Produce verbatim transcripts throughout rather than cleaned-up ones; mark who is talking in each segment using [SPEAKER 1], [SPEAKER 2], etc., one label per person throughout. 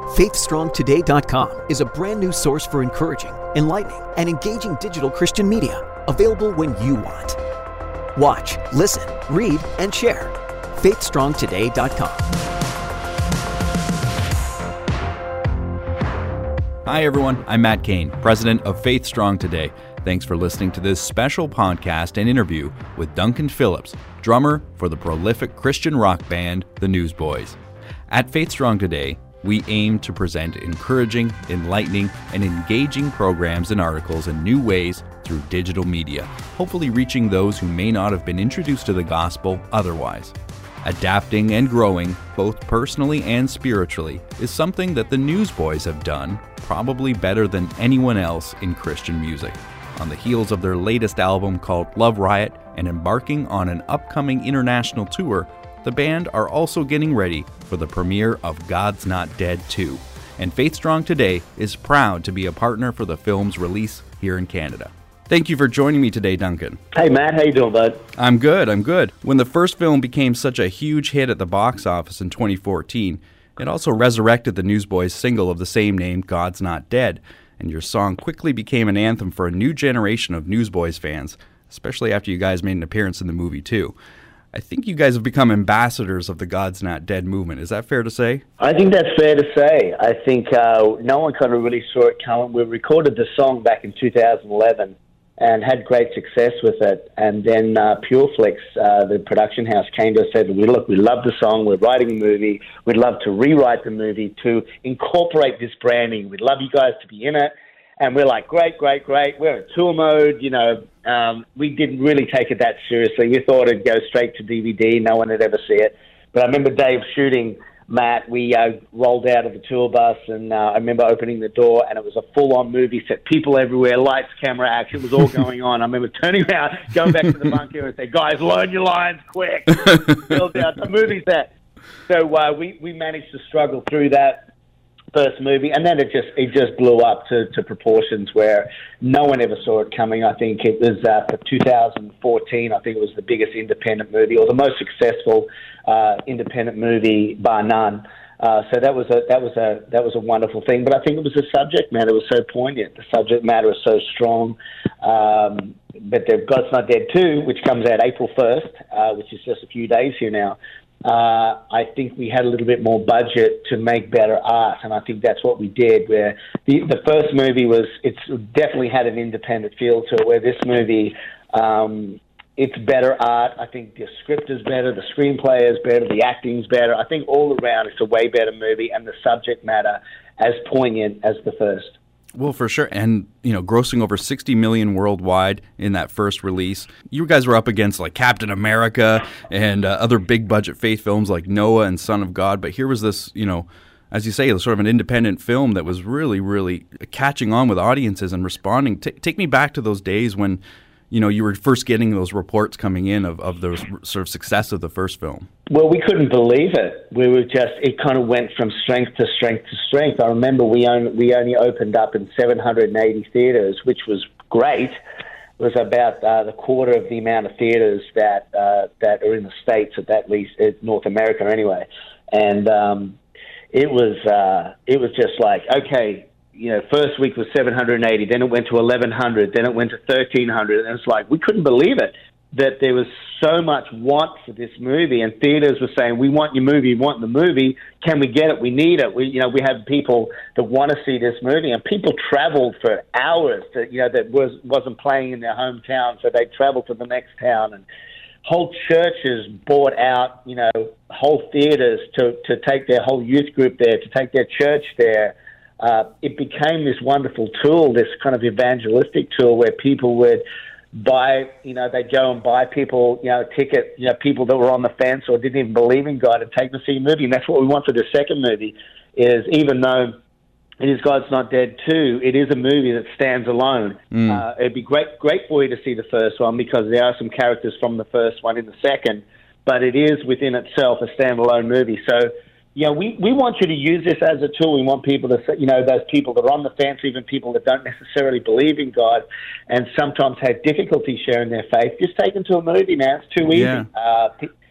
[SPEAKER 1] faith strong today dot com is a brand new source for encouraging, enlightening, and engaging digital Christian media, available when you want. Watch, listen, read, and share. faith strong today dot com.
[SPEAKER 2] Hi everyone, I'm Matt Kane, president of Faith Strong Today. Thanks for listening to this special podcast and interview with Duncan Phillips, drummer for the prolific Christian rock band, The Newsboys. At Faith Strong Today, we aim to present encouraging, enlightening, and engaging programs and articles in new ways through digital media, hopefully reaching those who may not have been introduced to the gospel otherwise. Adapting and growing, both personally and spiritually, is something that the Newsboys have done probably better than anyone else in Christian music. On the heels of their latest album called Love Riot and embarking on an upcoming international tour, the band are also getting ready for the premiere of God's Not Dead two. And Faith Strong Today is proud to be a partner for the film's release here in Canada. Thank you for joining me today, Duncan.
[SPEAKER 3] Hey, Matt. How you doing, bud?
[SPEAKER 2] I'm good, I'm good. When the first film became such a huge hit at the box office in twenty fourteen, it also resurrected the Newsboys' single of the same name, God's Not Dead, and your song quickly became an anthem for a new generation of Newsboys fans, especially after you guys made an appearance in the movie, too. I think you guys have become ambassadors of the God's Not Dead movement. Is that fair to say?
[SPEAKER 3] I think that's fair to say. I think uh, no one kind of really saw it coming. We recorded the song back in two thousand eleven and had great success with it. And then uh, Pureflix, uh, the production house, came to us and said, "We look, we love the song. We're writing a movie. We'd love to rewrite the movie to incorporate this branding. We'd love you guys to be in it." And we're like, great, great, great. We're in tour mode. You know, um, we didn't really take it that seriously. We thought it'd go straight to D V D. No one would ever see it. But I remember Dave shooting, Matt. We uh, rolled out of the tour bus, and uh, I remember opening the door, and it was a full-on movie set. People everywhere, lights, camera, action. It was all going on. I remember turning around, going back to the bunker and saying, "Guys, learn your lines quick." Build out the movie set. So uh, we, we managed to struggle through that first movie, and then it just it just blew up to, to proportions where no one ever saw it coming. I think it was uh, for two thousand fourteen. I think it was the biggest independent movie, or the most successful uh, independent movie bar none. Uh, so that was a that was a that was a wonderful thing. But I think it was the subject matter was so poignant. The subject matter is so strong. Um, but the God's Not Dead two, which comes out April first, uh, which is just a few days here now. Uh, I think we had a little bit more budget to make better art, and I think that's what we did. Where the the first movie was, it's definitely had an independent feel to it. Where this movie, um, it's better art. I think the script is better, the screenplay is better, the acting's better. I think all around it's a way better movie, and the subject matter as poignant as the first.
[SPEAKER 2] Well, for sure. And, you know, grossing over sixty million worldwide in that first release. You guys were up against, like, Captain America and uh, other big-budget faith films like Noah and Son of God. But here was this, you know, as you say, sort of an independent film that was really, really catching on with audiences and responding. T- take me back to those days when, you know, you were first getting those reports coming in of, of the sort of success of the first film.
[SPEAKER 3] Well, we couldn't believe it. We were just, it kind of went from strength to strength to strength. I remember we only, we only opened up in seven hundred eighty theaters, which was great. It was about uh, the quarter of the amount of theaters that uh, that are in the States, at that least, uh, North America anyway. And um, it was uh, it was just like, okay, you know, first week was seven hundred eighty, then it went to eleven hundred, then it went to thirteen hundred, and it's like, we couldn't believe it, that there was so much want for this movie, and theaters were saying, "We want your movie, we want the movie, can we get it, we need it." We, you know, we have people that want to see this movie, and people traveled for hours that, you know, that was, wasn't playing in their hometown, so they traveled to the next town, and whole churches bought out, you know, whole theaters to, to take their whole youth group there, to take their church there. Uh, it became this wonderful tool, this kind of evangelistic tool where people would buy, you know, they'd go and buy people, you know, a ticket, you know, people that were on the fence or didn't even believe in God and take them to see a movie. And that's what we want for the second movie, is even though it is God's Not Dead two, it is a movie that stands alone. Mm. Uh, it'd be great, great for you to see the first one because there are some characters from the first one in the second, but it is within itself a standalone movie. So, you know, we, we want you to use this as a tool. We want people to, you know, those people that are on the fence, even people that don't necessarily believe in God and sometimes have difficulty sharing their faith, just take them to a movie now. It's too easy.
[SPEAKER 2] Yeah.
[SPEAKER 3] Uh, p-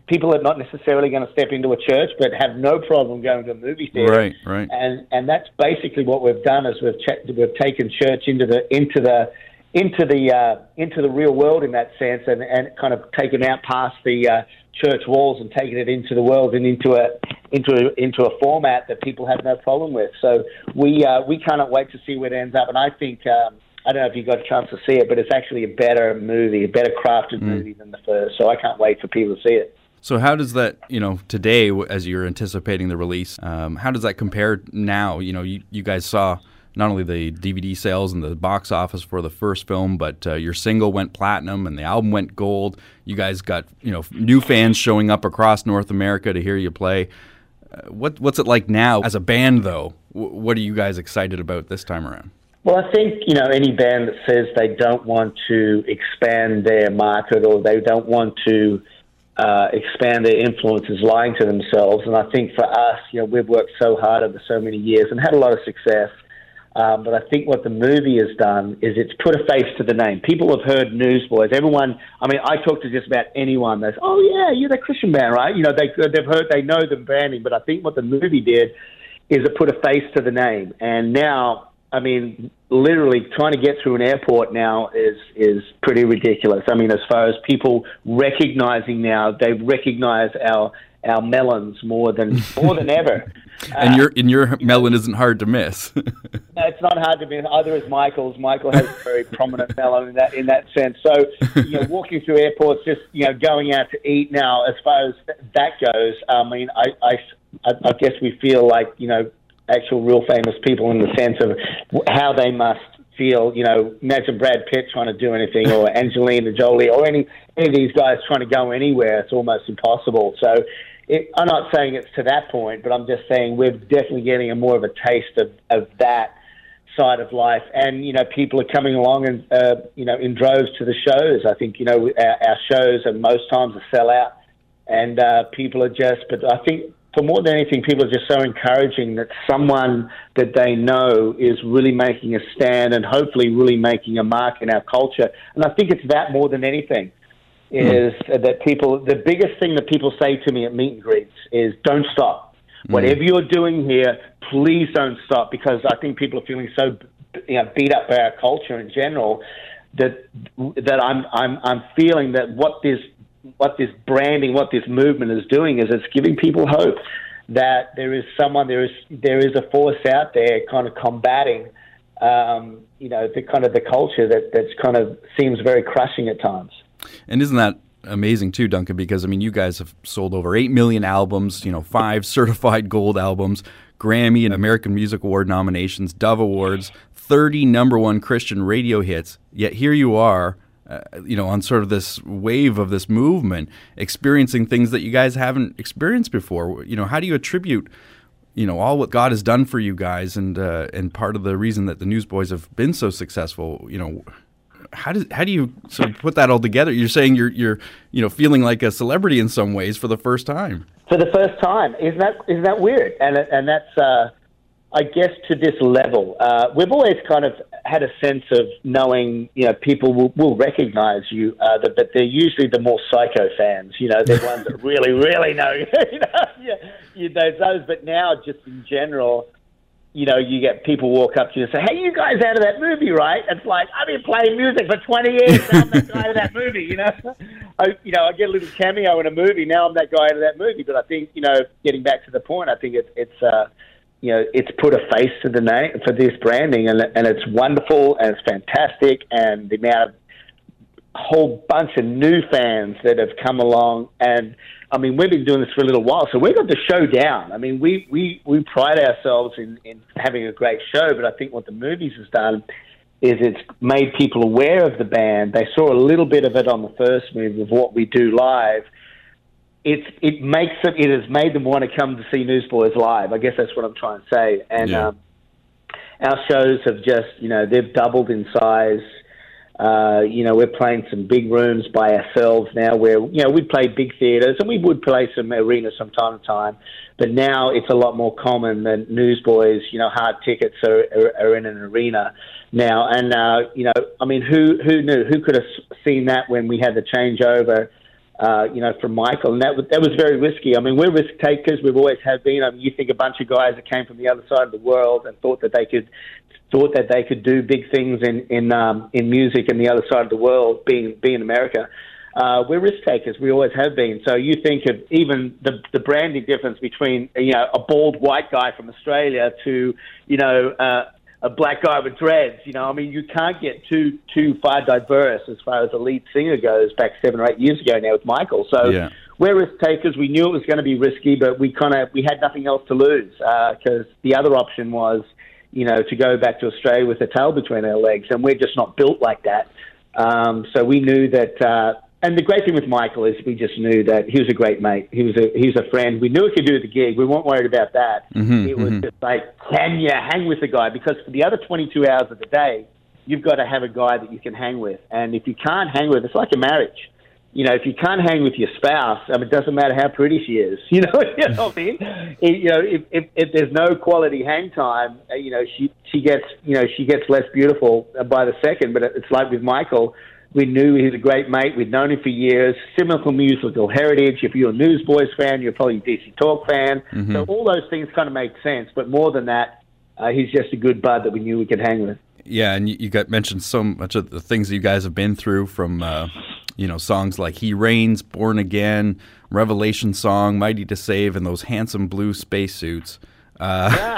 [SPEAKER 3] people are not necessarily going to step into a church, but have no problem going to a movie theater.
[SPEAKER 2] Right, right.
[SPEAKER 3] And and that's basically what we've done is we've checked, we've taken church into the into the into the uh, into the real world in that sense, and, and kind of taken out past the uh, church walls and taken it into the world and into a into a, into a format that people have no problem with. So we uh, we cannot wait to see where it ends up. And I think um, I don't know if you got a chance to see it, but it's actually a better movie, a better crafted mm. movie than the first. So I can't wait for people to see it.
[SPEAKER 2] So how does that, you know, today, as you're anticipating the release, um, how does that compare now? You know, you, you guys saw not only the D V D sales and the box office for the first film, but uh, your single went platinum and the album went gold. You guys got, you know, new fans showing up across North America to hear you play. Uh, what What's it like now as a band, though? W- what are you guys excited about this time around?
[SPEAKER 3] Well, I think, you know, any band that says they don't want to expand their market or they don't want to Uh, expand their influence is lying to themselves. And I think for us, you know, we've worked so hard over so many years and had a lot of success. Um, but I think what the movie has done is it's put a face to the name. People have heard Newsboys. Everyone, I mean, I talk to just about anyone that's, oh yeah, you're the Christian band, right? You know, they, they've heard, they know the branding. But I think what the movie did is it put a face to the name. And now, I mean, literally trying to get through an airport now is is pretty ridiculous. I mean, as far as people recognizing now, they recognize our our melons more than more than ever.
[SPEAKER 2] And
[SPEAKER 3] uh,
[SPEAKER 2] your and your melon isn't hard to miss.
[SPEAKER 3] No, it's not hard to miss. Either is Michael's. Michael has a very prominent melon in that in that sense. So, you know, walking through airports, just you know, going out to eat now. As far as that goes, I mean, I I, I guess we feel like you know. actual real famous people in the sense of how they must feel. You know, imagine Brad Pitt trying to do anything, or Angelina Jolie, or any, any of these guys trying to go anywhere. It's almost impossible. So it, I'm not saying it's to that point, but I'm just saying we're definitely getting a more of a taste of, of that side of life. And, you know, people are coming along and, uh, you know, in droves to the shows. I think, you know, our, our shows are most times a sellout, and uh, people are just, but I think, for more than anything, people are just so encouraging that someone that they know is really making a stand and hopefully really making a mark in our culture. And I think it's that more than anything is mm. that people, the biggest thing that people say to me at meet and greets is don't stop. Mm. Whatever you're doing here, please don't stop, because I think people are feeling so you know, beat up by our culture in general that that I'm I'm I'm feeling that what this what this branding, what this movement is doing is it's giving people hope that there is someone, there is there is a force out there kind of combating, um, you know, the kind of the culture that that's kind of seems very crushing at times.
[SPEAKER 2] And isn't that amazing too, Duncan? Because I mean, you guys have sold over eight million albums, you know, five certified gold albums, Grammy and American Music Award nominations, Dove Awards, thirty number one Christian radio hits. Yet here you are. Uh, you know, on sort of this wave of this movement, experiencing things that you guys haven't experienced before. You know, how do you attribute, you know, all what God has done for you guys, and uh, and part of the reason that the Newsboys have been so successful? You know, how does how do you sort of put that all together? You're saying you're you're you know feeling like a celebrity in some ways for the first time.
[SPEAKER 3] For the first time, isn't that isn't that weird? And and that's uh, I guess to this level, uh, we've always kind of had a sense of knowing, you know, people will, will recognize you, uh, that, but they're usually the more psycho fans, you know, they're ones that really, really know, you know, yeah, you know, those. But now, just in general, you know, you get people walk up to you and say, hey, you guys out of that movie, right? It's like, I've been playing music for twenty years, now I'm that guy out of that movie, you know? I, you know, I get a little cameo in a movie, now I'm that guy out of that movie. But I think, you know, getting back to the point, I think it's, it's uh, you know, it's put a face to the name for this branding, and and it's wonderful and it's fantastic, and the amount of whole bunch of new fans that have come along. And I mean, we've been doing this for a little while, so we've got the show down. I mean, we we, we pride ourselves in, in having a great show, but I think what the movies has done is it's made people aware of the band. They saw a little bit of it on the first movie of what we do live. It's it makes it it has made them want to come to see Newsboys live. I guess that's what I'm trying to say. And yeah. um, our shows have just, you know, they've doubled in size. Uh, you know, we're playing some big rooms by ourselves now where, you know, we play big theatres and we would play some arenas from time to time. But now it's a lot more common that Newsboys, you know, hard tickets are, are, are in an arena now. And, uh, you know, I mean, who, who knew? Who could have seen that when we had the changeover uh, you know, from Michael. And that was, that was very risky. I mean, we're risk takers. We've always have been. I mean, you think a bunch of guys that came from the other side of the world and thought that they could thought that they could do big things in in um, in music in the other side of the world, being being America. Uh, we're risk takers. We always have been. So you think of even the the branding difference between, you know, a bald white guy from Australia to, you know, uh, a black guy with dreads. You know, I mean, you can't get too too far diverse as far as the lead singer goes. Back seven or eight years ago now with Michael. So
[SPEAKER 2] yeah.
[SPEAKER 3] we're risk takers. We knew it was going to be risky, but we kind of we had nothing else to lose because uh, the other option was, you know, to go back to Australia with a tail between our legs, and we're just not built like that. Um, so we knew that. Uh, And the great thing with Michael is we just knew that he was a great mate. He was a he was a friend. We knew he could do the gig. We weren't worried about that.
[SPEAKER 2] Mm-hmm,
[SPEAKER 3] it was
[SPEAKER 2] mm-hmm.
[SPEAKER 3] just like, can you hang with the guy? Because for the other twenty-two hours of the day, you've got to have a guy that you can hang with. And if you can't hang with, it's like a marriage. You know, if you can't hang with your spouse, I mean, it doesn't matter how pretty she is. You know, you know what I mean? It, you know, if, if if there's no quality hang time, uh, you know, she she gets you know she gets less beautiful by the second. But it's like with Michael. We knew he was a great mate. We'd known him for years. Similar musical heritage. If you're a Newsboys fan, you're probably a D C Talk fan. Mm-hmm. So all those things kind of make sense. But more than that, uh, he's just a good bud that we knew we could hang with.
[SPEAKER 2] Yeah, and you, you got mentioned so much of the things that you guys have been through from, uh, you know, songs like He Reigns, Born Again, Revelation Song, Mighty to Save, and those handsome blue spacesuits. Uh,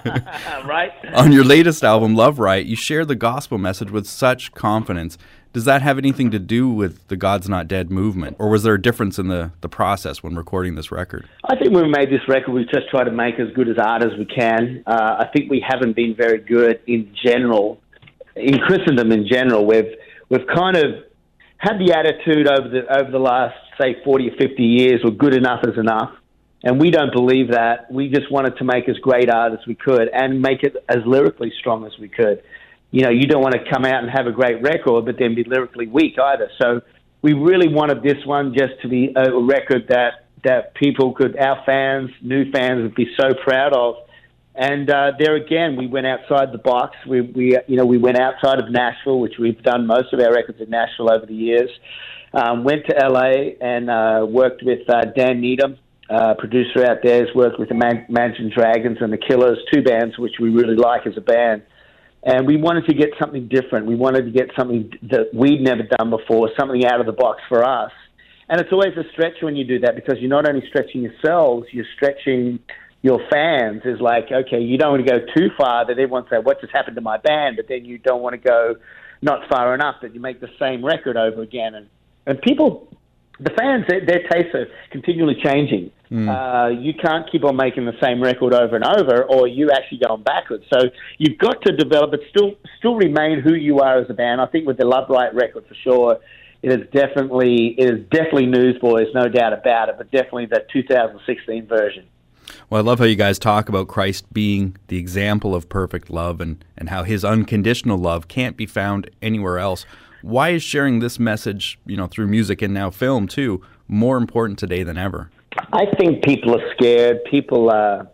[SPEAKER 3] right.
[SPEAKER 2] On your latest album, Love Right, you share the gospel message with such confidence. Does that have anything to do with the God's Not Dead movement? Or was there a difference in the, the process when recording this record?
[SPEAKER 3] I think when we made this record, we just tried to make as good as art as we can. Uh, I think we haven't been very good in general, in Christendom in general. We've we've kind of had the attitude over the over the last, say, forty or fifty years, well, good enough is enough. And we don't believe that. We just wanted to make as great art as we could and make it as lyrically strong as we could. You know, you don't want to come out and have a great record, but then be lyrically weak either. So we really wanted this one just to be a record that, that people could, our fans, new fans, would be so proud of. And uh, there again, we went outside the box. We, we, you know, we went outside of Nashville, which we've done most of our records in Nashville over the years. Um, went to L A and uh, worked with uh, Dan Needham, uh, producer out there. Has worked with the Man- Imagine Dragons and the Killers, two bands which we really like as a band. And we wanted to get something different. We wanted to get something that we'd never done before, something out of the box for us. And it's always a stretch when you do that because you're not only stretching yourselves, you're stretching your fans. Is like, okay, you don't want to go too far that everyone say, what just happened to my band? But then you don't want to go not far enough that you make the same record over again. And, and people, the fans, their, their tastes are continually changing. Mm. Uh, you can't keep on making the same record over and over, or you actually going backwards. So you've got to develop, but still, still remain who you are as a band. I think with the Love Right record, for sure, it is definitely, it is definitely Newsboys, no doubt about it. But definitely the two thousand sixteen version.
[SPEAKER 2] Well, I love how you guys talk about Christ being the example of perfect love, and and how His unconditional love can't be found anywhere else. Why is sharing this message, you know, through music and now film too, more important today than ever?
[SPEAKER 3] I think people are scared. People are,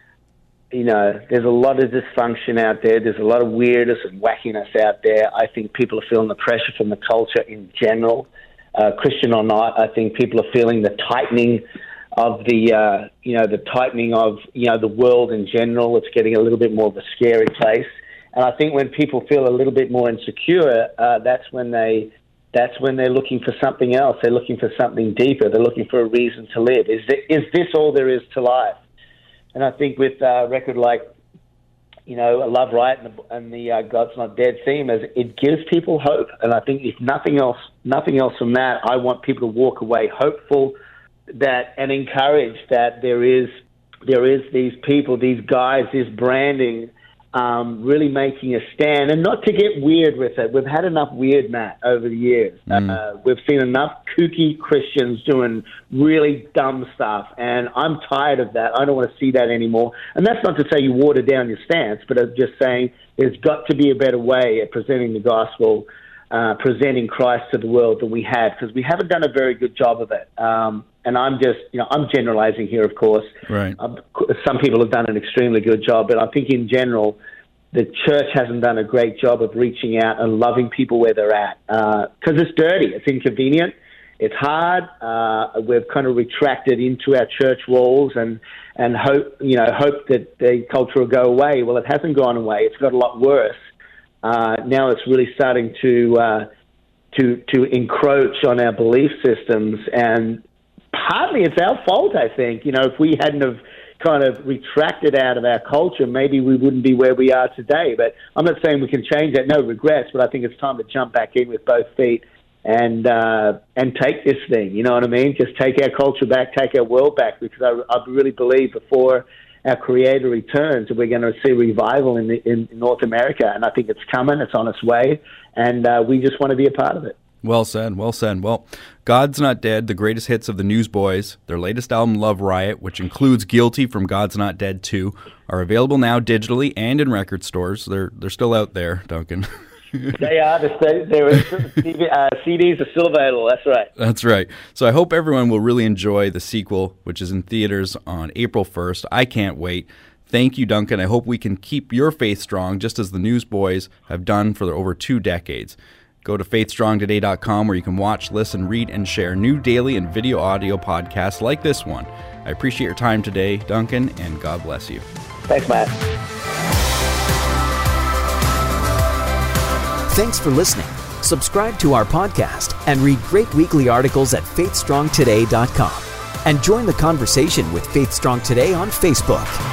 [SPEAKER 3] you know, there's a lot of dysfunction out there. There's a lot of weirdness and wackiness out there. I think people are feeling the pressure from the culture in general, uh, Christian or not. I think people are feeling the tightening of the, uh, you know, the tightening of, you know, the world in general. It's getting a little bit more of a scary place. And I think when people feel a little bit more insecure, uh, that's when they... That's when they're looking for something else. They're looking for something deeper. They're looking for a reason to live. Is this, is this all there is to life? And I think with a record like, you know, Love Right and the, and the uh, God's Not Dead theme, is it gives people hope. And I think if nothing else, nothing else from that, I want people to walk away hopeful that and encouraged that there is there is these people, these guys, this branding. Um, really making a stand, and not to get weird with it. We've had enough weird, Matt, over the years. Mm. Uh, we've seen enough kooky Christians doing really dumb stuff, and I'm tired of that. I don't want to see that anymore. And that's not to say you water down your stance, but I'm just saying there's got to be a better way at presenting the gospel, uh, presenting Christ to the world than we have, because we haven't done a very good job of it. Um, and I'm just, you know, I'm generalizing here, of course. Right. Um, some people have done an extremely good job, but I think in general, the church hasn't done a great job of reaching out and loving people where they're at. Because uh, it's dirty, it's inconvenient, it's hard. Uh, we've kind of retracted into our church walls and, and hope, you know, hope that the culture will go away. Well, it hasn't gone away. It's got a lot worse. Uh, now it's really starting to uh, to to encroach on our belief systems, and partly it's our fault, I think. You know, if we hadn't have kind of retracted out of our culture, maybe we wouldn't be where we are today. But I'm not saying we can change that, no regrets, but I think it's time to jump back in with both feet and uh, and take this thing, you know what I mean? Just take our culture back, take our world back, because I, I really believe before our Creator returns, we're going to see revival in, the, in North America, and I think it's coming, it's on its way, and uh, we just want to be a part of it.
[SPEAKER 2] Well said, well said. Well, God's Not Dead, the greatest hits of the Newsboys, their latest album, Love Riot, which includes Guilty from God's Not Dead two, are available now digitally and in record stores. They're they're still out there, Duncan.
[SPEAKER 3] They are. They're, uh, C Ds are still available. That's right.
[SPEAKER 2] That's right. So I hope everyone will really enjoy the sequel, which is in theaters on April first. I can't wait. Thank you, Duncan. I hope we can keep your faith strong, just as the Newsboys have done for over two decades. Go to faith strong today dot com where you can watch, listen, read, and share new daily and video audio podcasts like this one. I appreciate your time today, Duncan, and God bless you.
[SPEAKER 3] Thanks, Matt.
[SPEAKER 1] Thanks for listening. Subscribe to our podcast and read great weekly articles at faith strong today dot com. And join the conversation with Faith Strong Today on Facebook.